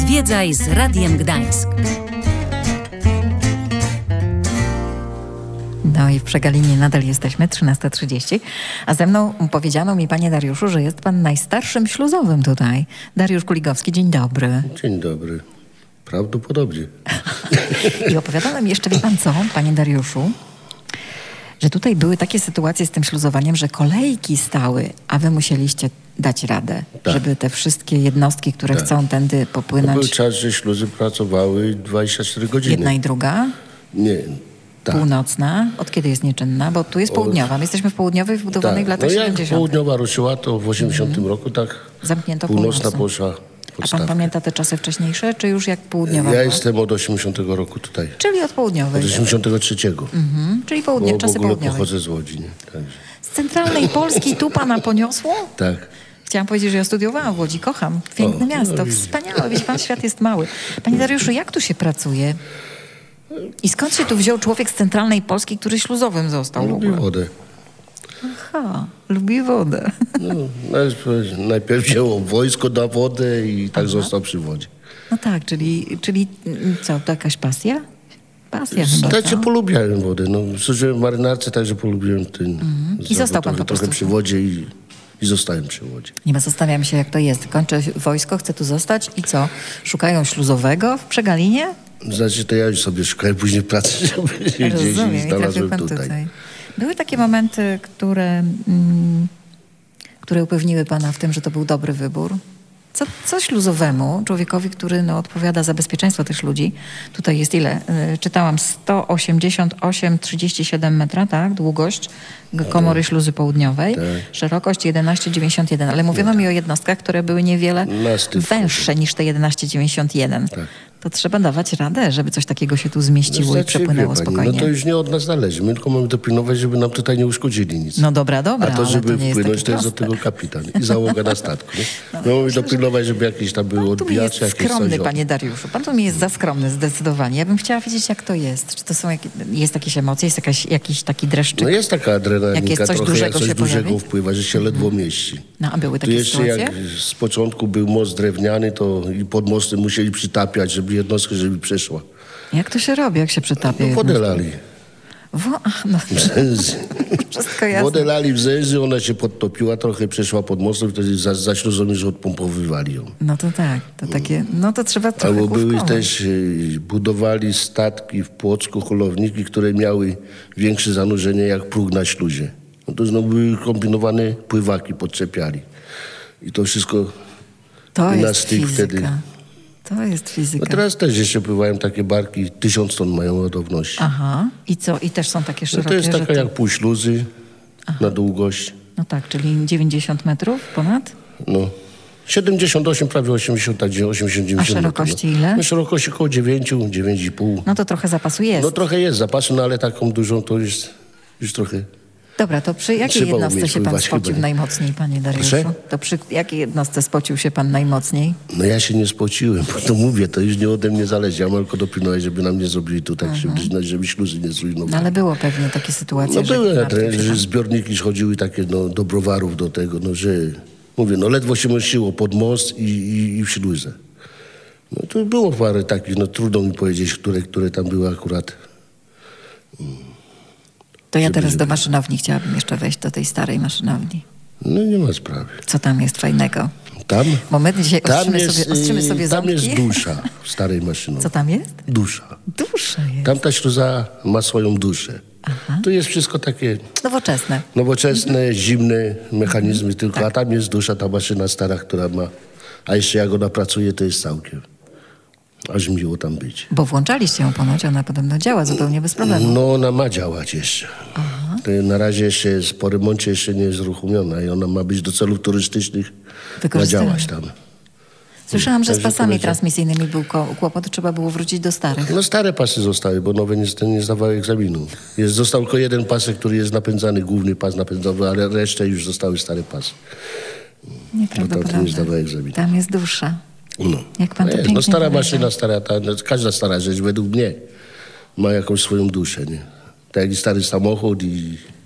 Zwiedzaj z Radiem Gdańsk. No i w Przegalinie nadal jesteśmy, 13:30. A ze mną powiedziano mi, panie Dariuszu, że jest pan najstarszym śluzowym tutaj. Dariusz Kuligowski, dzień dobry. Dzień dobry. Prawdopodobnie. I opowiadano mi jeszcze, wie pan co, panie Dariuszu, że tutaj były takie sytuacje z tym śluzowaniem, że kolejki stały, a wy musieliście dać radę, tak, żeby te wszystkie jednostki, które chcą tędy popłynąć... Był czas, że śluzy pracowały 24 godziny. Jedna i druga? Nie. Tak. Północna? Od kiedy jest nieczynna? Bo tu jest południowa. My jesteśmy w południowej, wbudowanej w latach 70. Jak południowa ruszyła, to w 80 roku tak zamknięto północna poszła. A pan pamięta te czasy wcześniejsze, czy już jak południowa? Ja jestem od 80 roku tutaj. Czyli od południowej. Od 83. Czyli czasy w ogóle południowe. pochodzę z Łodzi. Nie? Także. Z centralnej Polski tu pana poniosło? Tak. Chciałam powiedzieć, że ja studiowałam w Łodzi. Kocham. Piękne miasto. Wspaniałe. Widzi pan, świat jest mały. Panie Dariuszu, jak tu się pracuje? I skąd się tu wziął człowiek z centralnej Polski, który śluzowym został? Lubi wodę. Aha, lubi wodę. No, najpierw wzięło wojsko na wodę i tak został przy wodzie. No tak, czyli co, to jakaś pasja? Pasja chyba, Znaczy polubiałem wodę. No, służyłem w marynarce, także polubiłem ten I został pan po prostu trochę przy wodzie i zostałem przy wodzie. Nie ma, zastanawiam się, jak to jest. Kończę wojsko, chcę tu zostać i co? Szukają śluzowego w Przegalinie? Znaczy, to ja już sobie szukałem później pracy, żeby gdzieś i znalazłem tutaj. Były takie momenty, które upewniły pana w tym, że to był dobry wybór? Co śluzowemu, człowiekowi, który odpowiada za bezpieczeństwo też ludzi, tutaj jest ile? Czytałam 188,37 metra, tak? Długość komory śluzy południowej, szerokość 11,91, ale mówiono mi o jednostkach, które były niewiele węższe niż te 11,91. Tak. To trzeba dawać radę, żeby coś takiego się tu zmieściło i przepłynęło spokojnie. No to już nie od nas zależy. My tylko mamy dopilnować, żeby nam tutaj nie uszkodzili nic. No dobra, a to, żeby to wpłynąć, to jest od tego kapitan i załoga na statku. My mamy dopilnować, żeby jakieś tam były odbijacze, jakieś skromny, coś. panie Dariuszu. Pan tu mi jest za skromny, zdecydowanie. Ja bym chciała wiedzieć, jak to jest. Czy to są jest jakieś emocje, jest jakiś taki dreszczyk? No jest taka adrenalina, jak jest coś trochę dużego, jak coś dużego pojawi? wpływa, że się ledwo mieści. No a były tu takie jeszcze sytuacje? Jak z początku był most drewniany, to i pod mostem musieli przytapiać, żeby jednostkę, przeszła. Jak to się robi, jak się przytapia? No wodę lali. Wzęzy. Wszystko jasne. Wodę lali wzęzy, ona się podtopiła, trochę przeszła pod mostem, wtedy za śluzą już odpompowywali ją. No to tak, to takie, to trzeba trochę albo były główkować. też, budowali statki w Płocku, holowniki, które miały większe zanurzenie jak próg na śluzie. No to znowu były kombinowane pływaki, podczepiali. I to wszystko to na jest styk fizyka. wtedy. To jest fizyka. No teraz też jeszcze pływają takie barki, 1000 ton mają ładowności. Aha. I co? I też są takie szerokie, to jest taka że jak pół śluzy na długość. No tak, czyli 90 metrów ponad? No. 78, prawie 80, tak 80-90. A szerokości ile? No szerokości około 9, 9,5. No to trochę zapasu jest. No trochę jest zapasu, no ale taką dużą to już trochę. Dobra, to przy jakiej Trzeba jednostce się pan pływać spocił chyba. najmocniej, panie Dariuszu? Proszę? To przy jakiej jednostce spocił się pan najmocniej? No ja się nie spociłem, bo to mówię, to już nie ode mnie zależy. Ja mam tylko dopilnować, żeby nam nie zrobili tu tak krzywdy, żeby śluzy nie zrujnowali. No ale było pewnie takie sytuacje, No były, martwił się że pan. zbiorniki schodziły takie do browarów do tego, że mówię, ledwo się mieściło pod most i w śluzę. No to było parę takich, trudno mi powiedzieć, które tam były akurat. To ja teraz do maszynowni chciałabym jeszcze wejść, do tej starej maszynowni. No nie ma sprawy. Co tam jest fajnego? Tam? Bo my dzisiaj ostrzymy sobie tam ząbki. jest dusza w starej maszynowej. Co tam jest? Dusza. Dusza jest. Tam ta śluza ma swoją duszę. Aha. Tu jest wszystko takie Nowoczesne, zimne mechanizmy tylko, a tam jest dusza, ta maszyna stara, która ma, a jeszcze jak ona pracuje, to jest całkiem. Aż miło tam być. Bo włączaliście ją ponoć, ona podobno działa zupełnie bez problemu. No ona ma działać jeszcze. To na razie jeszcze jest, po remoncie jeszcze nie jest uruchomiona i ona ma być do celów turystycznych, ma działać tam. Słyszałam, że z Także pasami transmisyjnymi był kłopot, trzeba było wrócić do starych. No stare pasy zostały, bo nowe nie zdawały egzaminu. Został tylko jeden pasek, który jest napędzany, główny pas napędowy, ale resztę już zostały stare pasy. Nieprawdopodobne. Nie zdawały egzaminu. Tam jest dusza. No. Jak pan to pięknie No stara powiedział. maszyna, każda stara rzecz według mnie ma jakąś swoją duszę, nie? Tak jak i stary samochód i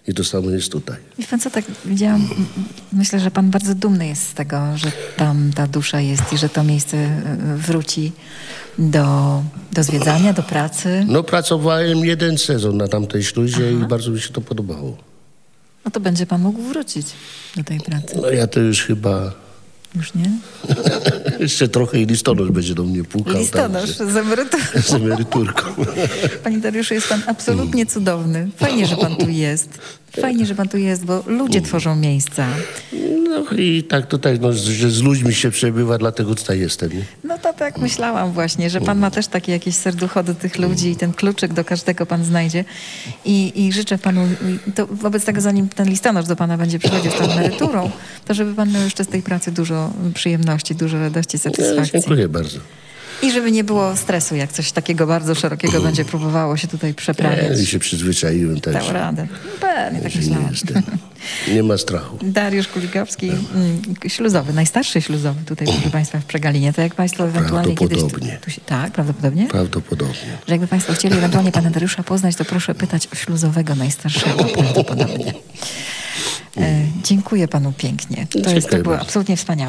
I to samo jest tutaj. Wie pan co, tak widziałam, myślę, że pan bardzo dumny jest z tego, że tam ta dusza jest i że to miejsce wróci do zwiedzania, do pracy. No pracowałem 1 sezon na tamtej śluzie i bardzo mi się to podobało. No to będzie pan mógł wrócić do tej pracy. No ja to już chyba... Już nie? Jeszcze trochę i listonosz będzie do mnie pukał. Listonosz z emeryturą. Z emeryturką. Panie Dariuszu, jest pan absolutnie cudowny. Fajnie, że pan tu jest. Fajnie, że pan tu jest, bo ludzie tworzą miejsca. No i tak tutaj, no, że z ludźmi się przebywa, dlatego tutaj jestem. Nie? No to tak myślałam właśnie, że pan ma też takie jakieś serducho do tych ludzi i ten kluczyk do każdego pan znajdzie. I życzę panu, to wobec tego zanim ten listonosz do pana będzie przychodził z tą emeryturą, to żeby pan miał jeszcze z tej pracy dużo przyjemności, dużo radości, satysfakcji. Dziękuję bardzo. I żeby nie było stresu, jak coś takiego bardzo szerokiego będzie próbowało się tutaj przeprawiać. Ja się przyzwyczaiłem też. Dał radę. Pewnie tak Nie myślałam. jestem. Nie ma strachu. Dariusz Kulikowski, śluzowy, najstarszy śluzowy tutaj, proszę państwa, w Przegalinie. To jak państwo ewentualnie kiedyś... Tak, prawdopodobnie? Prawdopodobnie. Że jakby państwo chcieli ewentualnie pana Dariusza poznać, to proszę pytać o śluzowego najstarszego prawdopodobnie. Dziękuję panu pięknie. To było absolutnie wspaniałe.